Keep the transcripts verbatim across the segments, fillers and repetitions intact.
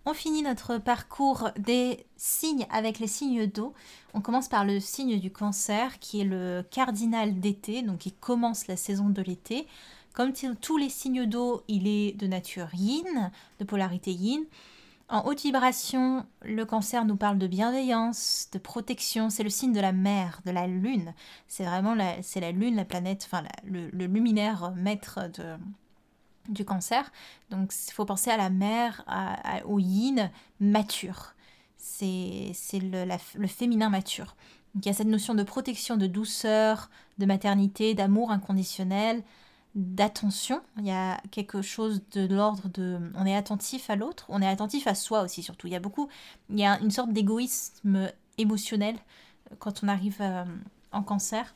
On finit notre parcours des signes avec les signes d'eau. On commence par le signe du Cancer qui est le cardinal d'été, donc qui commence la saison de l'été. Comme t- tous les signes d'eau, il est de nature yin, de polarité yin. En haute vibration, le Cancer nous parle de bienveillance, de protection. C'est le signe de la mer, de la lune. C'est vraiment la, c'est la lune, la planète, enfin la- le, le luminaire maître de, du Cancer. Donc il faut penser à la mer, à- à- au yin mature. C'est, c'est le, la- le féminin mature. Donc il y a cette notion de protection, de douceur, de maternité, d'amour inconditionnel, d'attention. Il y a quelque chose de l'ordre de... On est attentif à l'autre, on est attentif à soi aussi surtout. Il y a beaucoup... Il y a une sorte d'égoïsme émotionnel quand on arrive euh, en Cancer.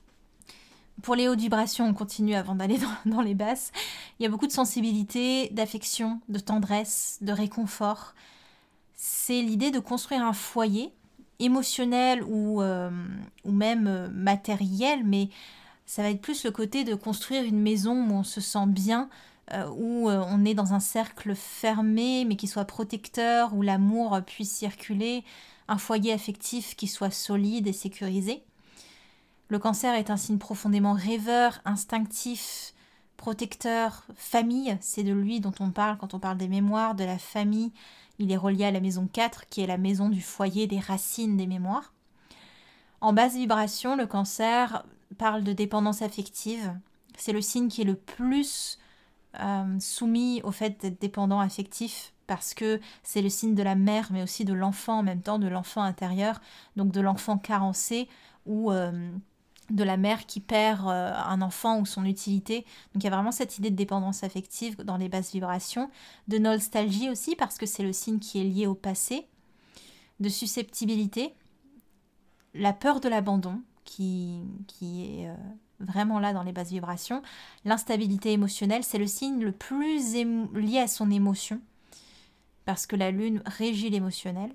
Pour les hautes vibrations, on continue avant d'aller dans, dans les basses. Il y a beaucoup de sensibilité, d'affection, de tendresse, de réconfort. C'est l'idée de construire un foyer émotionnel ou, euh, ou même euh, matériel, mais ça va être plus le côté de construire une maison où on se sent bien, euh, où euh, on est dans un cercle fermé, mais qui soit protecteur, où l'amour puisse circuler, un foyer affectif qui soit solide et sécurisé. Le Cancer est un signe profondément rêveur, instinctif, protecteur, famille. C'est de lui dont on parle quand on parle des mémoires, de la famille. Il est relié à la maison quatre, qui est la maison du foyer, des racines des mémoires. En basse vibration, le Cancer parle de dépendance affective. C'est le signe qui est le plus euh, soumis au fait d'être dépendant affectif, parce que c'est le signe de la mère, mais aussi de l'enfant en même temps, de l'enfant intérieur, donc de l'enfant carencé, ou... Euh, de la mère qui perd euh, un enfant ou son utilité. Donc il y a vraiment cette idée de dépendance affective dans les basses vibrations, de nostalgie aussi parce que c'est le signe qui est lié au passé, de susceptibilité, la peur de l'abandon qui, qui est euh, vraiment là dans les basses vibrations, l'instabilité émotionnelle, c'est le signe le plus émo- lié à son émotion parce que la lune régit l'émotionnel.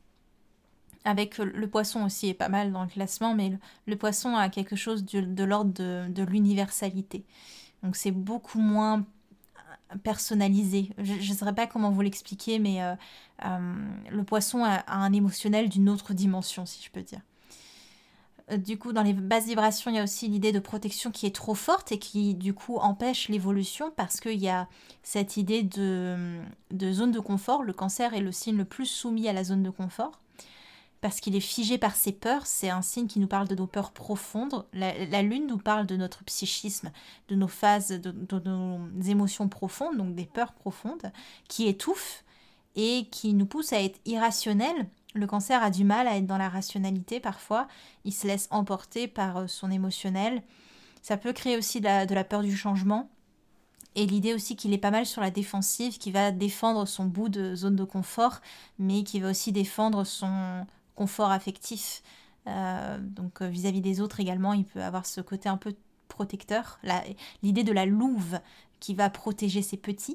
Avec le poisson aussi est pas mal dans le classement, mais le, le poisson a quelque chose de, de l'ordre de, de l'universalité. Donc c'est beaucoup moins personnalisé. Je ne saurais pas comment vous l'expliquer, mais euh, euh, le poisson a, a un émotionnel d'une autre dimension, si je peux dire. Euh, Du coup, dans les basses vibrations, il y a aussi l'idée de protection qui est trop forte et qui, du coup, empêche l'évolution parce qu'il y a cette idée de, de zone de confort. Le Cancer est le signe le plus soumis à la zone de confort parce qu'il est figé par ses peurs. C'est un signe qui nous parle de nos peurs profondes. La, la lune nous parle de notre psychisme, de nos phases, de, de nos émotions profondes, donc des peurs profondes, qui étouffent et qui nous poussent à être irrationnels. Le Cancer a du mal à être dans la rationalité parfois. Il se laisse emporter par son émotionnel. Ça peut créer aussi de la, de la peur du changement. Et l'idée aussi qu'il est pas mal sur la défensive, qui va défendre son bout de zone de confort, mais qui va aussi défendre son confort affectif. Euh, donc euh, vis-à-vis des autres également, il peut avoir ce côté un peu protecteur. La- l'idée de la louve qui va protéger ses petits.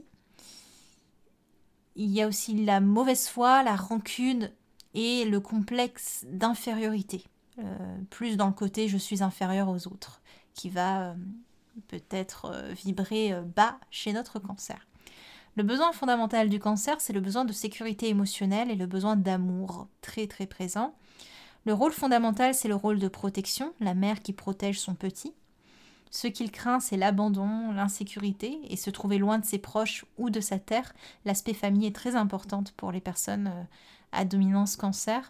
Il y a aussi la mauvaise foi, la rancune et le complexe d'infériorité. Euh, plus dans le côté je suis inférieur aux autres, qui va... euh, peut-être euh, vibrer euh, bas chez notre Cancer. Le besoin fondamental du Cancer, c'est le besoin de sécurité émotionnelle et le besoin d'amour, très très présent. Le rôle fondamental, c'est le rôle de protection, la mère qui protège son petit. Ce qu'il craint, c'est l'abandon, l'insécurité et se trouver loin de ses proches ou de sa terre. L'aspect famille est très important pour les personnes euh, à dominance Cancer.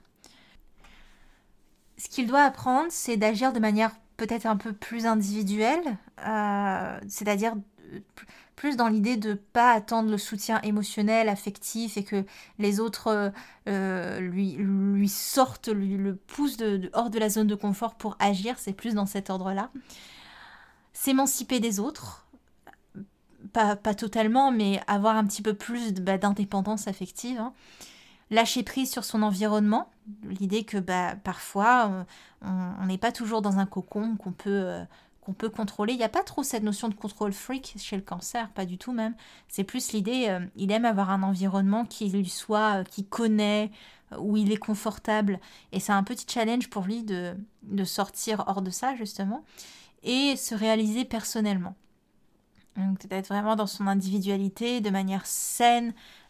Ce qu'il doit apprendre, c'est d'agir de manière peut-être un peu plus individuelle, euh, c'est-à-dire euh, plus dans l'idée de ne pas attendre le soutien émotionnel, affectif, et que les autres euh, lui, lui sortent, lui le poussent de, de- hors de la zone de confort pour agir, c'est plus dans cet ordre-là. S'émanciper des autres, pas, pas totalement, mais avoir un petit peu plus de- bah, d'indépendance affective, hein. Lâcher prise sur son environnement, l'idée que bah, parfois on n'est pas toujours dans un cocon qu'on peut, euh, qu'on peut contrôler. Il n'y a pas trop cette notion de contrôle freak chez le Cancer, pas du tout même. C'est plus l'idée, euh, il aime avoir un environnement qui lui soit, euh, qui connaît, euh, où il est confortable. Et c'est un petit challenge pour lui de, de sortir hors de ça justement et se réaliser personnellement. Donc peut-être vraiment dans son individualité, de manière saine,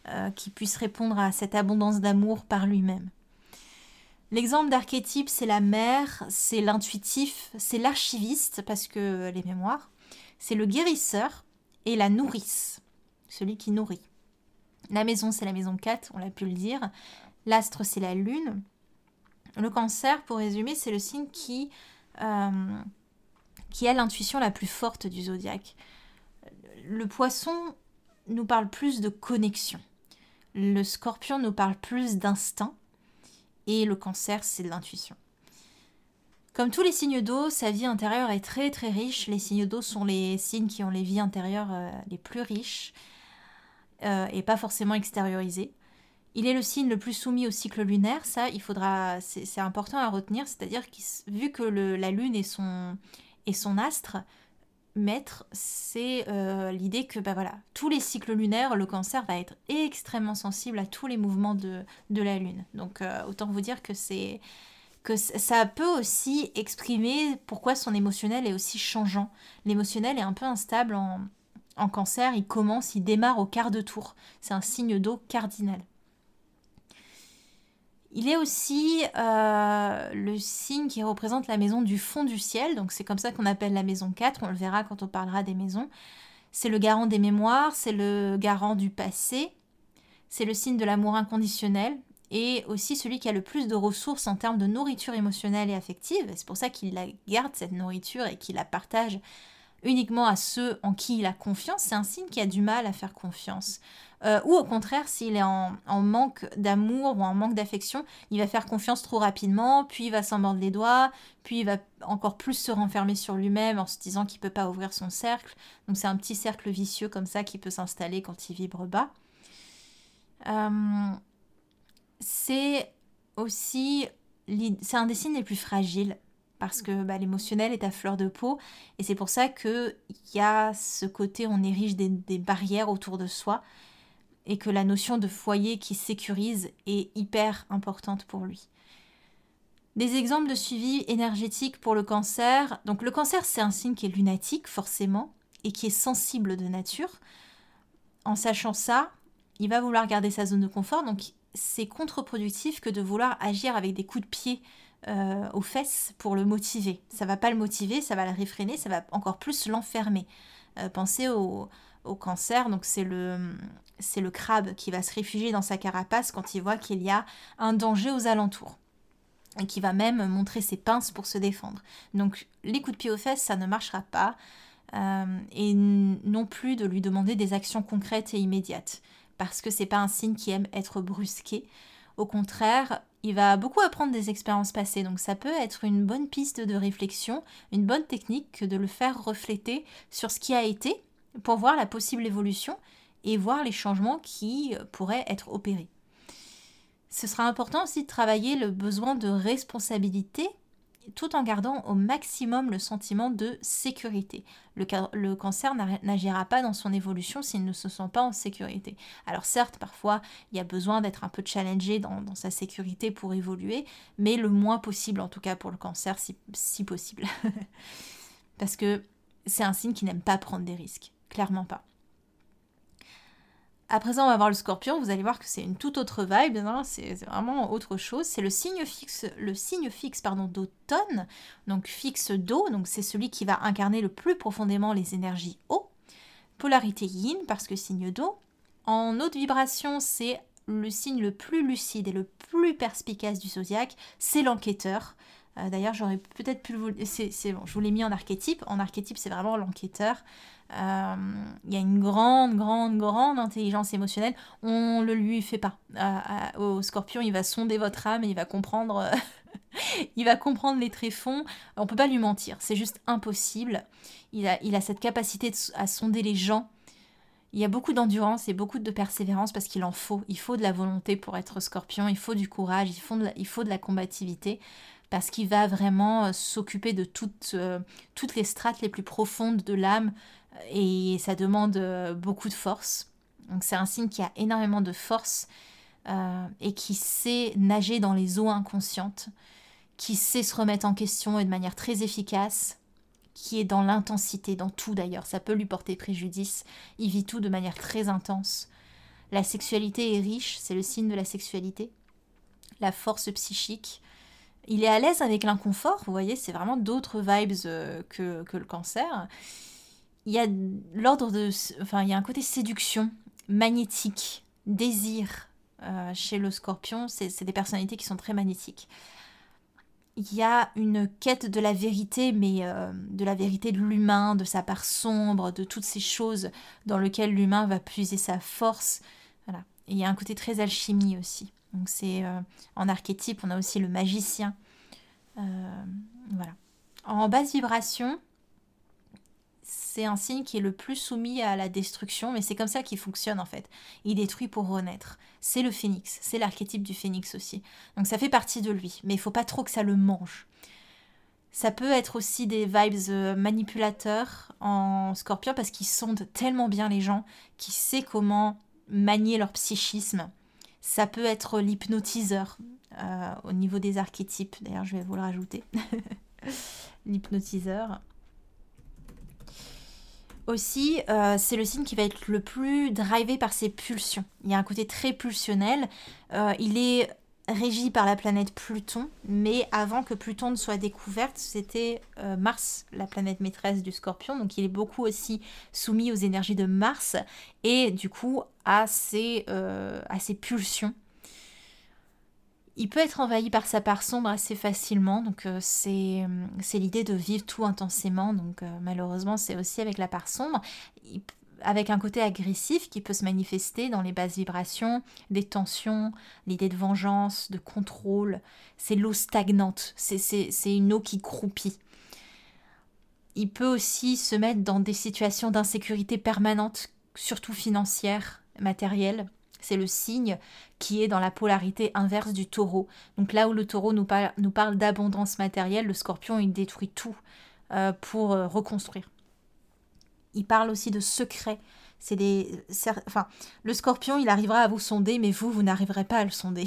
euh, qui puisse répondre à cette abondance d'amour par lui-même. L'exemple d'archétype, c'est la mère, c'est l'intuitif, c'est l'archiviste, parce que les mémoires, c'est le guérisseur et la nourrice, celui qui nourrit. La maison, c'est la maison quatre, on l'a pu le dire. L'astre, c'est la lune. Le cancer, pour résumer, c'est le signe qui, euh, qui a l'intuition la plus forte du zodiaque. Le poisson nous parle plus de connexion. Le scorpion nous parle plus d'instinct. Et le cancer, c'est de l'intuition. Comme tous les signes d'eau, sa vie intérieure est très très riche. Les signes d'eau sont les signes qui ont les vies intérieures euh, les plus riches euh, et pas forcément extériorisées. Il est le signe le plus soumis au cycle lunaire, ça, il faudra, c'est, c'est important à retenir, c'est-à-dire que vu que le, la lune est son, est son astre maître, c'est euh, l'idée que bah voilà, tous les cycles lunaires, le cancer va être extrêmement sensible à tous les mouvements de, de la lune. Donc euh, autant vous dire que, c'est, que ça peut aussi exprimer pourquoi son émotionnel est aussi changeant. L'émotionnel est un peu instable en, en cancer, il commence, il démarre au quart de tour. C'est un signe d'eau cardinal. Il est aussi euh, le signe qui représente la maison du fond du ciel, donc c'est comme ça qu'on appelle la maison quatre, on le verra quand on parlera des maisons. C'est le garant des mémoires, c'est le garant du passé, c'est le signe de l'amour inconditionnel et aussi celui qui a le plus de ressources en termes de nourriture émotionnelle et affective. C'est pour ça qu'il la garde, cette nourriture, et qu'il la partage uniquement à ceux en qui il a confiance. C'est un signe qui a du mal à faire confiance. Euh, ou au contraire, s'il est en, en manque d'amour ou en manque d'affection, il va faire confiance trop rapidement, puis il va s'en mordre les doigts, puis il va encore plus se renfermer sur lui-même en se disant qu'il ne peut pas ouvrir son cercle. Donc c'est un petit cercle vicieux comme ça qui peut s'installer quand il vibre bas. Euh, c'est aussi... C'est un des signes les plus fragiles, parce que bah, l'émotionnel est à fleur de peau, et c'est pour ça qu'il y a ce côté, on érige des, des barrières autour de soi, et que la notion de foyer qui sécurise est hyper importante pour lui. Des exemples de suivi énergétique pour le cancer. Donc le cancer, c'est un signe qui est lunatique, forcément, et qui est sensible de nature. En sachant ça, il va vouloir garder sa zone de confort, donc c'est contre-productif que de vouloir agir avec des coups de pied euh, aux fesses pour le motiver. Ça va pas le motiver, ça va le réfréner, ça va encore plus l'enfermer. Euh, pensez au, au cancer, donc c'est le, c'est le crabe qui va se réfugier dans sa carapace quand il voit qu'il y a un danger aux alentours. Et qui va même montrer ses pinces pour se défendre. Donc les coups de pied aux fesses, ça ne marchera pas. Euh, et n- non plus de lui demander des actions concrètes et immédiates. Parce que c'est pas un signe qui aime être brusqué. Au contraire, il va beaucoup apprendre des expériences passées. Donc ça peut être une bonne piste de réflexion, une bonne technique que de le faire refléter sur ce qui a été pour voir la possible évolution et voir les changements qui pourraient être opérés. Ce sera important aussi de travailler le besoin de responsabilité tout en gardant au maximum le sentiment de sécurité. Le, ca- le cancer n'agira pas dans son évolution s'il ne se sent pas en sécurité. Alors certes, parfois, il y a besoin d'être un peu challengé dans, dans sa sécurité pour évoluer, mais le moins possible, en tout cas pour le cancer, si, si possible. Parce que c'est un signe qui n'aime pas prendre des risques, clairement pas. À présent, on va voir le scorpion, vous allez voir que c'est une toute autre vibe, hein, c'est, c'est vraiment autre chose. C'est le signe fixe, le signe fixe pardon, d'automne, donc fixe d'eau, donc c'est celui qui va incarner le plus profondément les énergies eau. Polarité yin, parce que signe d'eau. En haute vibration, c'est le signe le plus lucide et le plus perspicace du zodiaque, c'est l'enquêteur. Euh, d'ailleurs, j'aurais peut-être pu vous... C'est, c'est bon, je vous l'ai mis en archétype. En archétype, c'est vraiment l'enquêteur. Euh, il y a une grande, grande, grande intelligence émotionnelle. On ne le lui fait pas. Euh, euh, au scorpion, il va sonder votre âme et il va comprendre, euh, il va comprendre les tréfonds. On ne peut pas lui mentir, c'est juste impossible. Il a, il a cette capacité de, à sonder les gens. Il y a beaucoup d'endurance et beaucoup de persévérance parce qu'il en faut. Il faut de la volonté pour être scorpion, il faut du courage, il faut de la, il faut de la combativité parce qu'il va vraiment euh, s'occuper de toutes, euh, toutes les strates les plus profondes de l'âme et ça demande euh, beaucoup de force. Donc c'est un signe qui a énormément de force euh, et qui sait nager dans les eaux inconscientes, qui sait se remettre en question et de manière très efficace, qui est dans l'intensité, dans tout d'ailleurs, ça peut lui porter préjudice, il vit tout de manière très intense. La sexualité est riche, c'est le signe de la sexualité. La force psychique. Il est à l'aise avec l'inconfort, vous voyez, c'est vraiment d'autres vibes euh, que, que le cancer. Il y a l'ordre de... Enfin, il y a un côté séduction, magnétique, désir euh, chez le scorpion. C'est, c'est des personnalités qui sont très magnétiques. Il y a une quête de la vérité, mais euh, de la vérité de l'humain, de sa part sombre, de toutes ces choses dans lesquelles l'humain va puiser sa force. Voilà. Et il y a un côté très alchimie aussi. Donc c'est euh, en archétype, on a aussi le magicien. Euh, voilà. En basse vibration, c'est un signe qui est le plus soumis à la destruction, mais c'est comme ça qu'il fonctionne en fait. Il détruit pour renaître. C'est le phénix, c'est l'archétype du phénix aussi. Donc ça fait partie de lui, mais il faut pas trop que ça le mange. Ça peut être aussi des vibes manipulateurs en scorpion parce qu'il sonde tellement bien les gens, qu'il sait comment manier leur psychisme. Ça peut être l'hypnotiseur euh, au niveau des archétypes. D'ailleurs, je vais vous le rajouter. L'hypnotiseur. Aussi, euh, c'est le signe qui va être le plus drivé par ses pulsions. Il y a un côté très pulsionnel. Euh, il est régi par la planète Pluton, mais avant que Pluton ne soit découverte, c'était euh, Mars, la planète maîtresse du Scorpion. Donc il est beaucoup aussi soumis aux énergies de Mars et du coup à ses, euh, à ses pulsions. Il peut être envahi par sa part sombre assez facilement, donc euh, c'est, c'est l'idée de vivre tout intensément, donc euh, malheureusement c'est aussi avec la part sombre, il, avec un côté agressif qui peut se manifester dans les basses vibrations, des tensions, l'idée de vengeance, de contrôle, c'est l'eau stagnante, c'est, c'est, c'est une eau qui croupit. Il peut aussi se mettre dans des situations d'insécurité permanente, surtout financière, matérielle. C'est le signe qui est dans la polarité inverse du taureau. Donc là où le taureau nous, par- nous parle d'abondance matérielle, le scorpion, il détruit tout euh, pour euh, reconstruire. Il parle aussi de secrets. C'est des, cer- enfin, le scorpion, il arrivera à vous sonder, mais vous, vous n'arriverez pas à le sonder.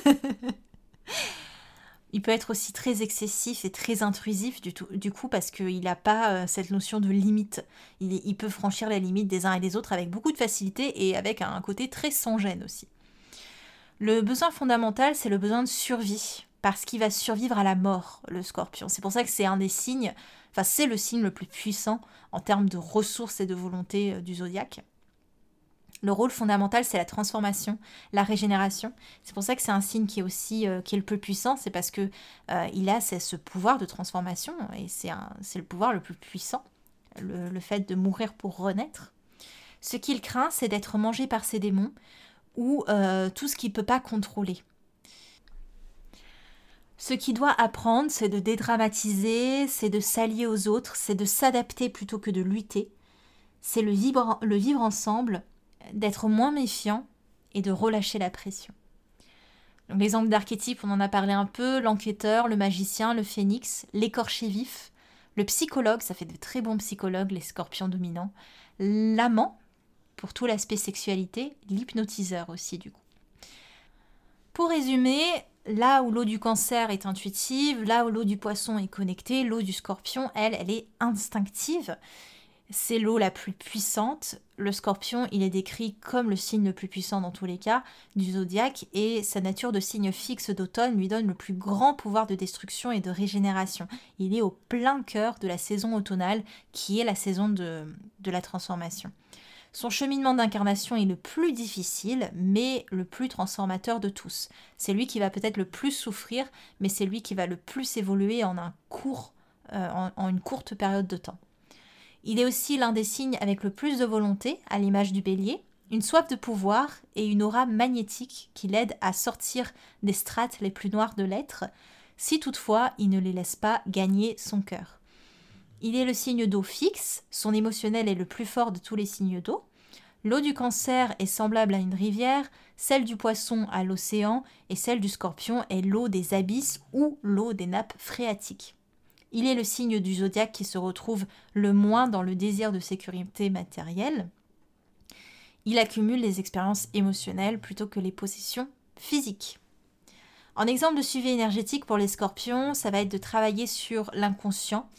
Il peut être aussi très excessif et très intrusif du, tout, du coup parce qu'il n'a pas euh, cette notion de limite. Il, il peut franchir les limites des uns et des autres avec beaucoup de facilité et avec un côté très sans gêne aussi. Le besoin fondamental, c'est le besoin de survie, parce qu'il va survivre à la mort, le scorpion. C'est pour ça que c'est un des signes, enfin c'est le signe le plus puissant en termes de ressources et de volonté euh, du zodiaque. Le rôle fondamental, c'est la transformation, la régénération. C'est pour ça que c'est un signe qui est aussi euh, qui est le plus puissant, c'est parce que euh, il a c'est ce pouvoir de transformation et c'est, un, c'est le pouvoir le plus puissant, le, le fait de mourir pour renaître. Ce qu'il craint, c'est d'être mangé par ses démons ou euh, tout ce qu'il ne peut pas contrôler. Ce qu'il doit apprendre, c'est de dédramatiser, c'est de s'allier aux autres, c'est de s'adapter plutôt que de lutter. C'est le vivre, le vivre ensemble, d'être moins méfiant et de relâcher la pression. Donc, les angles d'archétype, on en a parlé un peu, l'enquêteur, le magicien, le phénix, l'écorché vif, le psychologue, ça fait de très bons psychologues, les scorpions dominants, l'amant, pour tout l'aspect sexualité, l'hypnotiseur aussi du coup. Pour résumer, là où l'eau du cancer est intuitive, là où l'eau du poisson est connectée, l'eau du scorpion, elle, elle est instinctive. C'est l'eau la plus puissante. Le scorpion, il est décrit comme le signe le plus puissant dans tous les cas du zodiaque et sa nature de signe fixe d'automne lui donne le plus grand pouvoir de destruction et de régénération. Il est au plein cœur de la saison automnale qui est la saison de, de la transformation. Son cheminement d'incarnation est le plus difficile, mais le plus transformateur de tous. C'est lui qui va peut-être le plus souffrir, mais c'est lui qui va le plus évoluer en, un court, euh, en, en une courte période de temps. Il est aussi l'un des signes avec le plus de volonté, à l'image du bélier, une soif de pouvoir et une aura magnétique qui l'aide à sortir des strates les plus noires de l'être, si toutefois il ne les laisse pas gagner son cœur. Il est le signe d'eau fixe, son émotionnel est le plus fort de tous les signes d'eau. L'eau du cancer est semblable à une rivière, celle du poisson à l'océan et celle du scorpion est l'eau des abysses ou l'eau des nappes phréatiques. Il est le signe du zodiaque qui se retrouve le moins dans le désir de sécurité matérielle. Il accumule les expériences émotionnelles plutôt que les possessions physiques. En exemple de suivi énergétique pour les scorpions, ça va être de travailler sur l'inconscient,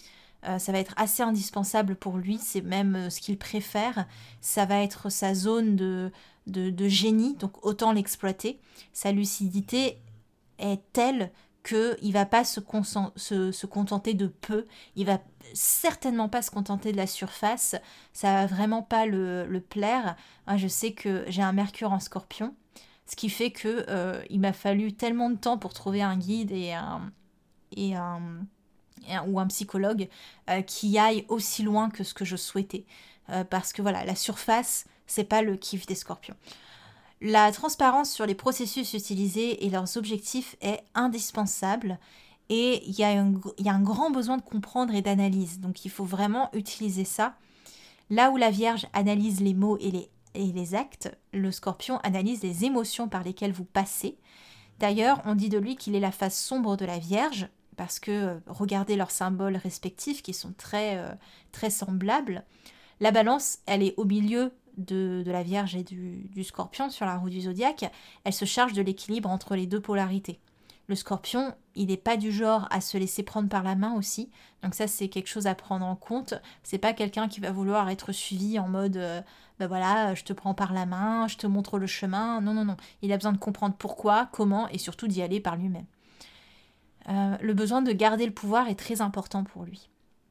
Euh, ça va être assez indispensable pour lui, c'est même euh, ce qu'il préfère. Ça va être sa zone de, de, de génie, donc autant l'exploiter. Sa lucidité est telle qu'il ne va pas se, consen- se, se contenter de peu, il va certainement pas se contenter de la surface, ça va vraiment pas le, le plaire. Moi, je sais que j'ai un Mercure en Scorpion, ce qui fait que euh, il m'a fallu tellement de temps pour trouver un guide et un, et un, et un- ou un psychologue euh, qui aille aussi loin que ce que je souhaitais. Euh, parce que voilà, la surface, c'est pas le kiff des Scorpions. La transparence sur les processus utilisés et leurs objectifs est indispensable et il y a un, il y a un grand besoin de comprendre et d'analyse. Donc il faut vraiment utiliser ça. Là où la Vierge analyse les mots et les, et les actes, le Scorpion analyse les émotions par lesquelles vous passez. D'ailleurs, on dit de lui qu'il est la face sombre de la Vierge parce que euh, regardez leurs symboles respectifs qui sont très, euh, très semblables. La Balance, elle est au milieu de, de la Vierge et du, du Scorpion sur la roue du zodiaque. Elle se charge de l'équilibre entre les deux polarités. Le Scorpion, il n'est pas du genre à se laisser prendre par la main aussi. Donc ça, c'est quelque chose à prendre en compte. C'est pas quelqu'un qui va vouloir être suivi en mode euh, ben voilà, je te prends par la main, je te montre le chemin. Non, non, non. Il a besoin de comprendre pourquoi, comment et surtout d'y aller par lui-même. Euh, le besoin de garder le pouvoir est très important pour lui.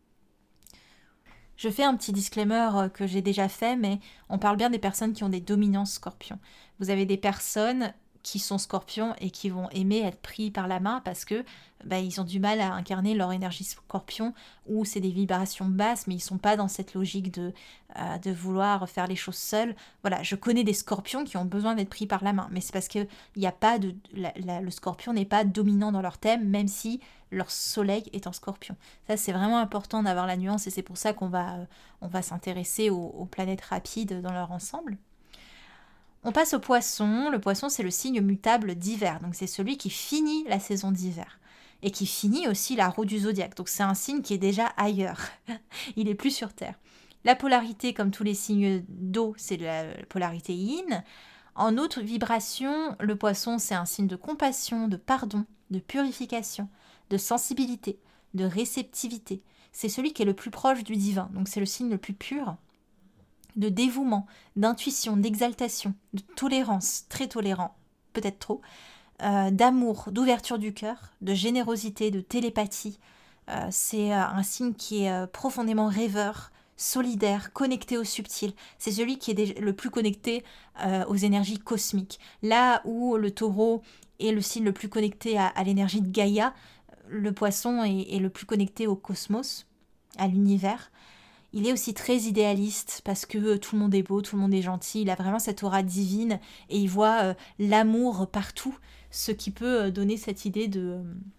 Je fais un petit disclaimer euh, que j'ai déjà fait, mais on parle bien des personnes qui ont des dominances scorpions. Vous avez des personnes qui sont scorpions et qui vont aimer être pris par la main parce que bah, ils ont du mal à incarner leur énergie scorpion ou c'est des vibrations basses, mais ils sont pas dans cette logique de, euh, de vouloir faire les choses seuls. Voilà, je connais des scorpions qui ont besoin d'être pris par la main, mais c'est parce que il y a pas de, la, la, le scorpion n'est pas dominant dans leur thème, même si leur soleil est en scorpion. Ça, c'est vraiment important d'avoir la nuance et c'est pour ça qu'on va, euh, on va s'intéresser aux, aux planètes rapides dans leur ensemble. On passe au poisson. Le poisson, c'est le signe mutable d'hiver. Donc, c'est celui qui finit la saison d'hiver. Et qui finit aussi la roue du zodiaque. Donc, c'est un signe qui est déjà ailleurs. Il est plus sur Terre. La polarité, comme tous les signes d'eau, c'est la polarité yin. En autre vibration, le poisson, c'est un signe de compassion, de pardon, de purification, de sensibilité, de réceptivité. C'est celui qui est le plus proche du divin. Donc, c'est le signe le plus pur, de dévouement, d'intuition, d'exaltation, de tolérance, très tolérant, peut-être trop, euh, d'amour, d'ouverture du cœur, de générosité, de télépathie. Euh, c'est euh, un signe qui est euh, profondément rêveur, solidaire, connecté au subtil. C'est celui qui est déjà le plus connecté euh, aux énergies cosmiques. Là où le taureau est le signe le plus connecté à, à l'énergie de Gaïa, le poisson est, est le plus connecté au cosmos, à l'univers. Il est aussi très idéaliste parce que tout le monde est beau, tout le monde est gentil. Il a vraiment cette aura divine et il voit euh, l'amour partout, ce qui peut donner cette idée de,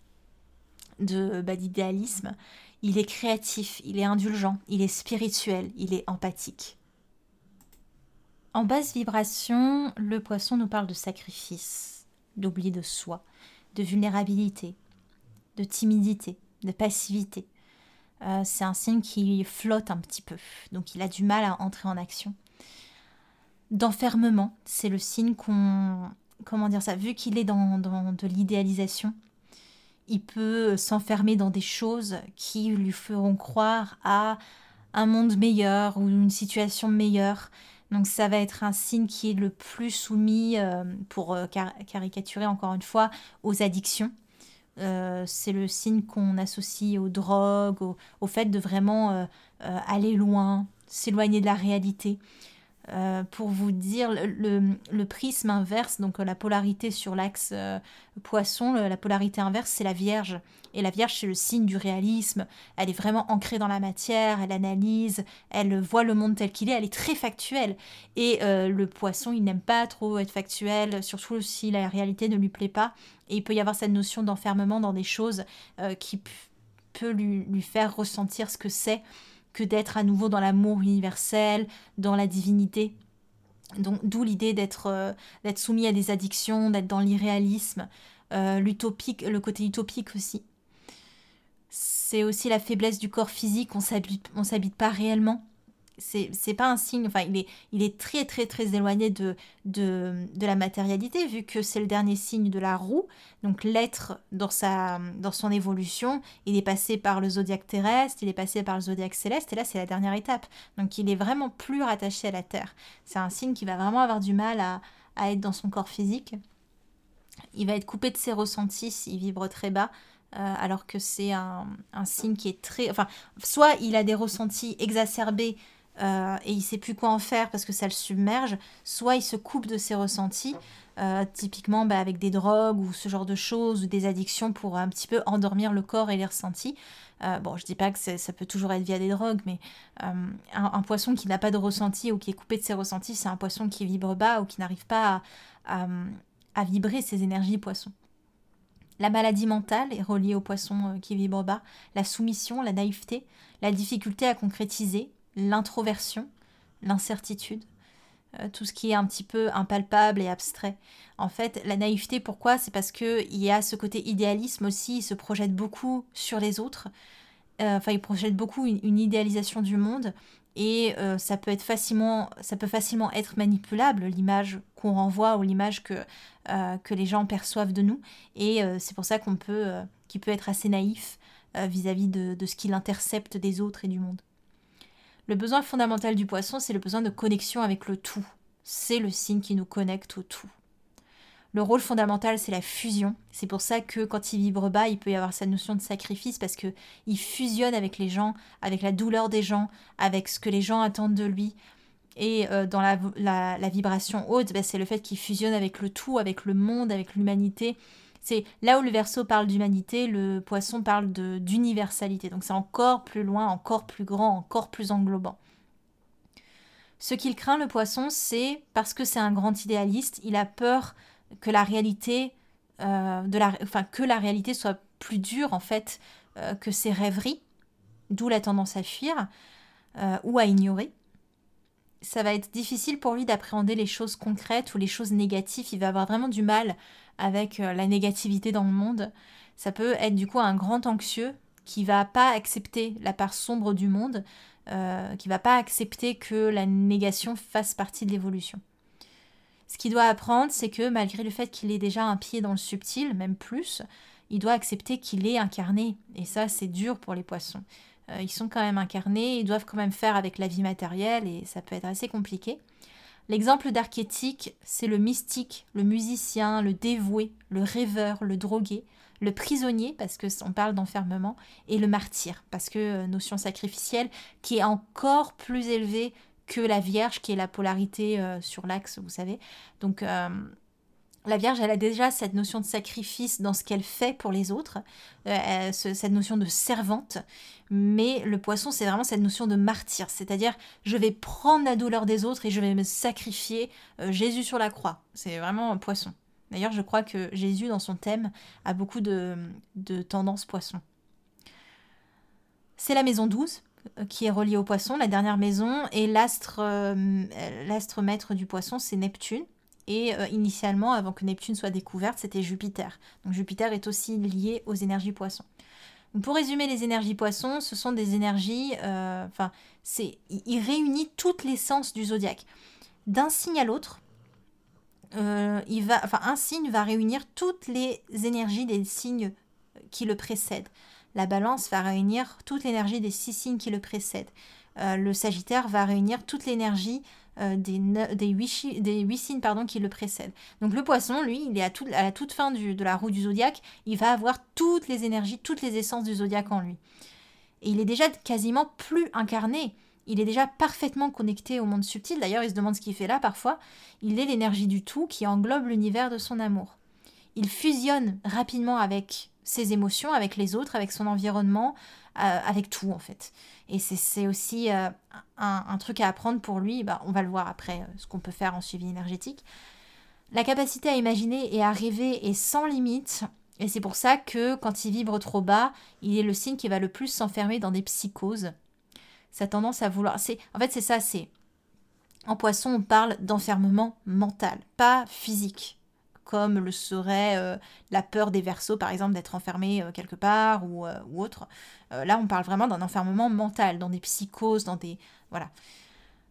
de bah, d'idéalisme. Il est créatif, il est indulgent, il est spirituel, il est empathique. En basse vibration, le poisson nous parle de sacrifice, d'oubli de soi, de vulnérabilité, de timidité, de passivité. Euh, c'est un signe qui flotte un petit peu, donc il a du mal à entrer en action. D'enfermement, c'est le signe qu'on... Comment dire ça? Vu qu'il est dans, dans de l'idéalisation, il peut s'enfermer dans des choses qui lui feront croire à un monde meilleur ou une situation meilleure. Donc ça va être un signe qui est le plus soumis, euh, pour euh, car- caricaturer encore une fois, aux addictions. Euh, c'est le signe qu'on associe aux drogues, au, au fait de vraiment euh, euh, aller loin, s'éloigner de la réalité. Euh, pour vous dire, le, le, le prisme inverse, donc la polarité sur l'axe euh, poisson, le, la polarité inverse, c'est la Vierge. Et la Vierge, c'est le signe du réalisme. Elle est vraiment ancrée dans la matière, elle analyse, elle voit le monde tel qu'il est, elle est très factuelle. Et euh, le poisson, il n'aime pas trop être factuel, surtout si la réalité ne lui plaît pas. Et il peut y avoir cette notion d'enfermement dans des choses euh, qui p- peut lui, lui faire ressentir ce que c'est que d'être à nouveau dans l'amour universel, dans la divinité. Donc, d'où l'idée d'être euh, d'être soumis à des addictions, d'être dans l'irréalisme, euh, l'utopique, le côté utopique aussi. C'est aussi la faiblesse du corps physique, on s'habite, on s'habite pas réellement. c'est, c'est pas un signe, enfin il est, il est très très très éloigné de, de, de la matérialité vu que c'est le dernier signe de la roue. Donc l'être dans, sa, dans son évolution, il est passé par le zodiaque terrestre, il est passé par le zodiaque céleste et là c'est la dernière étape. Donc il est vraiment plus rattaché à la Terre. C'est un signe qui va vraiment avoir du mal à, à être dans son corps physique. Il va être coupé de ses ressentis s'il vibre très bas. Euh, alors que c'est un, un signe qui est très... Enfin, soit il a des ressentis exacerbés euh, et il sait plus quoi en faire parce que ça le submerge, soit il se coupe de ses ressentis, euh, typiquement bah, avec des drogues ou ce genre de choses, ou des addictions pour un petit peu endormir le corps et les ressentis. Euh, bon, je dis pas que ça peut toujours être via des drogues, mais euh, un, un poisson qui n'a pas de ressenti ou qui est coupé de ses ressentis, c'est un poisson qui vibre bas ou qui n'arrive pas à, à, à vibrer ses énergies poissons. La maladie mentale est reliée au poisson qui vibre bas, la soumission, la naïveté, la difficulté à concrétiser, l'introversion, l'incertitude, euh, tout ce qui est un petit peu impalpable et abstrait. En fait, la naïveté, pourquoi ? C'est parce qu'il y a ce côté idéalisme aussi, il se projette beaucoup sur les autres, euh, enfin il projette beaucoup une, une idéalisation du monde, et euh, ça peut être facilement, ça peut facilement être manipulable, l'image qu'on renvoie ou l'image que, euh, que les gens perçoivent de nous. Et euh, c'est pour ça qu'on peut, euh, qu'il peut être assez naïf euh, vis-à-vis de, de ce qu'il intercepte des autres et du monde. Le besoin fondamental du poisson, c'est le besoin de connexion avec le tout. C'est le signe qui nous connecte au tout. Le rôle fondamental, c'est la fusion. C'est pour ça que quand il vibre bas, il peut y avoir cette notion de sacrifice parce qu'il fusionne avec les gens, avec la douleur des gens, avec ce que les gens attendent de lui. Et euh, dans la, la, la vibration haute, bah, c'est le fait qu'il fusionne avec le tout, avec le monde, avec l'humanité. C'est là où le Verseau parle d'humanité, le Poisson parle de, d'universalité. Donc c'est encore plus loin, encore plus grand, encore plus englobant. Ce qu'il craint, le Poisson, c'est parce que c'est un grand idéaliste, il a peur que la réalité, euh, de la, enfin, que la réalité soit plus dure en fait euh, que ses rêveries, d'où la tendance à fuir euh, ou à ignorer. Ça va être difficile pour lui d'appréhender les choses concrètes ou les choses négatives. Il va avoir vraiment du mal avec euh, la négativité dans le monde. Ça peut être du coup un grand anxieux qui va pas accepter la part sombre du monde, euh, qui va pas accepter que la négation fasse partie de l'évolution. Ce qu'il doit apprendre, c'est que malgré le fait qu'il ait déjà un pied dans le subtil, même plus, il doit accepter qu'il est incarné. Et ça, c'est dur pour les poissons. Euh, ils sont quand même incarnés, ils doivent quand même faire avec la vie matérielle et ça peut être assez compliqué. L'exemple d'archétype, c'est le mystique, le musicien, le dévoué, le rêveur, le drogué, le prisonnier, parce qu'on parle d'enfermement, et le martyr, parce que euh, notion sacrificielle qui est encore plus élevée que la Vierge, qui est la polarité euh, sur l'axe, vous savez. Donc, euh, la Vierge, elle a déjà cette notion de sacrifice dans ce qu'elle fait pour les autres, euh, ce, cette notion de servante, mais le Poisson, c'est vraiment cette notion de martyr, c'est-à-dire, je vais prendre la douleur des autres et je vais me sacrifier, euh, Jésus sur la croix, c'est vraiment un Poisson. D'ailleurs, je crois que Jésus, dans son thème, a beaucoup de, de tendances Poisson. C'est la maison douze, qui est reliée au Poisson, la dernière maison, et l'astre, euh, l'astre maître du Poisson, c'est Neptune. Et euh, initialement, avant que Neptune soit découverte, c'était Jupiter. Donc Jupiter est aussi lié aux énergies Poissons. Donc, pour résumer les énergies Poissons, ce sont des énergies... Euh, enfin, c'est, il réunit toute l'essence du zodiaque. D'un signe à l'autre, euh, il va, enfin, un signe va réunir toutes les énergies des signes qui le précèdent. La Balance va réunir toute l'énergie des six signes qui le précèdent. Euh, le Sagittaire va réunir toute l'énergie euh, des, des, huit, des huit signes pardon, qui le précèdent. Donc le Poisson, lui, il est à, tout, à la toute fin du, de la roue du zodiaque, il va avoir toutes les énergies, toutes les essences du zodiaque en lui. Et il est déjà quasiment plus incarné. Il est déjà parfaitement connecté au monde subtil. D'ailleurs, il se demande ce qu'il fait là parfois. Il est l'énergie du tout qui englobe l'univers de son amour. Il fusionne rapidement avec ses émotions, avec les autres, avec son environnement, euh, avec tout en fait. Et c'est, c'est aussi euh, un, un truc à apprendre pour lui, bah, on va le voir après, euh, ce qu'on peut faire en suivi énergétique. La capacité à imaginer et à rêver est sans limite, et c'est pour ça que quand il vibre trop bas, il est le signe qui va le plus s'enfermer dans des psychoses. Sa tendance à vouloir... C'est, en fait c'est ça, c'est... En Poisson, on parle d'enfermement mental, pas physique. Comme le serait euh, la peur des Verseaux, par exemple, d'être enfermé euh, quelque part ou, euh, ou autre. Euh, là, on parle vraiment d'un enfermement mental, dans des psychoses, dans des... Voilà.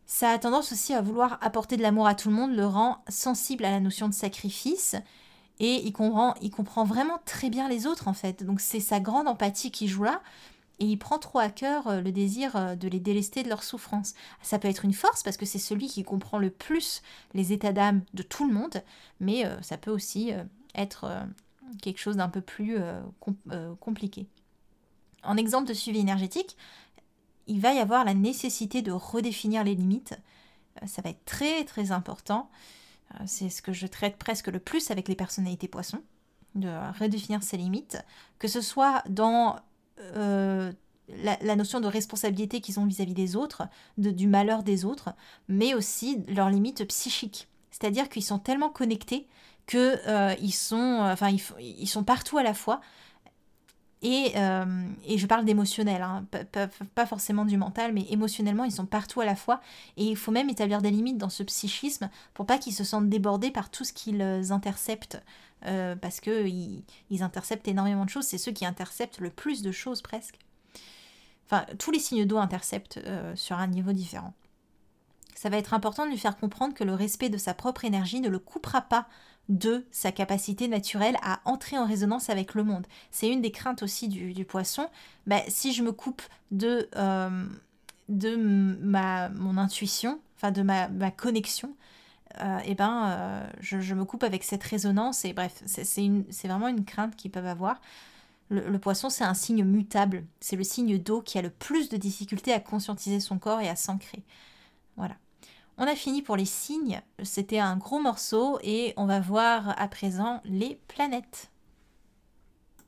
Ça a tendance aussi à vouloir apporter de l'amour à tout le monde, le rend sensible à la notion de sacrifice et il comprend, il comprend vraiment très bien les autres en fait. Donc c'est sa grande empathie qui joue là et il prend trop à cœur euh, le désir euh, de les délester de leur souffrance. Ça peut être une force parce que c'est celui qui comprend le plus les états d'âme de tout le monde, mais euh, ça peut aussi euh, être euh, quelque chose d'un peu plus euh, com- euh, compliqué. En exemple de suivi énergétique, il va y avoir la nécessité de redéfinir les limites. Euh, Ça va être très très important. Euh, C'est ce que je traite presque le plus avec les personnalités poissons, de redéfinir ses limites, que ce soit dans euh, la, la notion de responsabilité qu'ils ont vis-à-vis des autres, de- du malheur des autres, mais aussi leurs limites psychiques. C'est-à-dire qu'ils sont tellement connectés que euh, ils sont, enfin, ils, f- ils sont partout à la fois. Et, euh, et je parle d'émotionnel, hein, pas, pas- pas forcément du mental, mais émotionnellement, ils sont partout à la fois. Et il faut même établir des limites dans ce psychisme pour pas qu'ils se sentent débordés par tout ce qu'ils interceptent. Euh, parce qu'ils ils interceptent énormément de choses. C'est ceux qui interceptent le plus de choses presque. Enfin, tous les signes d'eau interceptent euh, sur un niveau différent. Ça va être important de lui faire comprendre que le respect de sa propre énergie ne le coupera pas de sa capacité naturelle à entrer en résonance avec le monde. C'est une des craintes aussi du, du poisson. Ben, si je me coupe de, euh, de ma, mon intuition, enfin de ma, ma connexion, euh, et ben, euh, je, je me coupe avec cette résonance. Et bref, c'est c'est une- c'est vraiment une crainte qu'ils peuvent avoir. Le, le poisson, c'est un signe mutable. C'est le signe d'eau qui a le plus de difficultés à conscientiser son corps et à s'ancrer. Voilà. On a fini pour les signes, c'était un gros morceau et on va voir à présent les planètes.